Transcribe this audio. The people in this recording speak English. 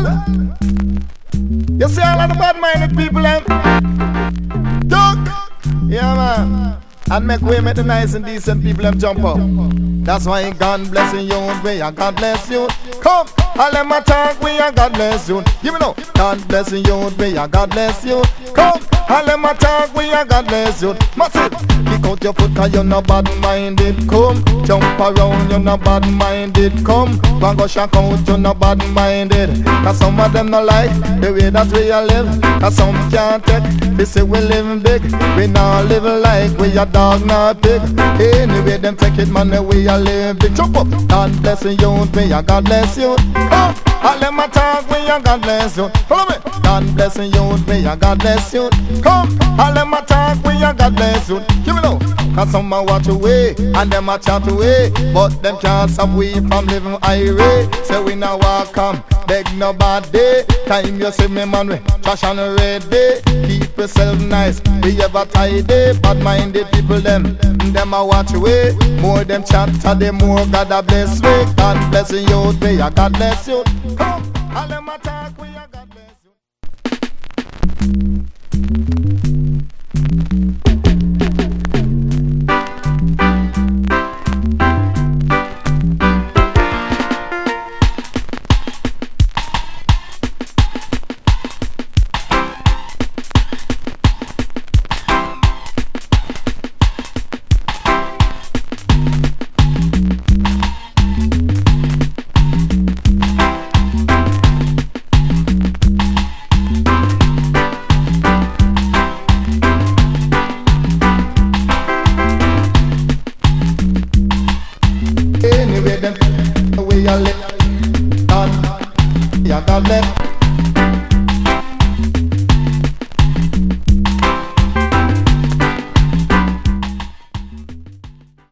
You see all of the bad-minded people, duck. Yeah, man. And make way, make the nice and decent people them jump up. That's why God blessing you, we are God bless you. Come, all them attack, we are God bless you. Give me no. God blessing you, we are God bless you. Come, all them attack, we are God bless you. Massive, kick out your foot 'cause you're not bad-minded. Come, jump around, you're not bad-minded. Come, go shock out, you're not bad-minded. 'Cause some of them not like the way that we are live. 'Cause some can't take, they say we living big. We not living like we are dog, not pig. Anyway, them take it, man, we are living big. Jump up, God blessing you, we are God bless you. Come, all them attack, we are God bless you. Follow me. God blessing you, we are God bless you. Come, all them attack, we are God bless you. Give me now. 'Cause some a watch away, and them a chat away, but them can't stop we from living irate. Say we now walk come, beg no bad day. Time you see me man, we trash and ready. Keep yourself nice, we ever tidy. Bad-minded people them a watch away. More them chat, the more God a bless we. God blessing you, we are God bless you. Come, all them attack, we are God bless you. We are live, God, yeah, God left.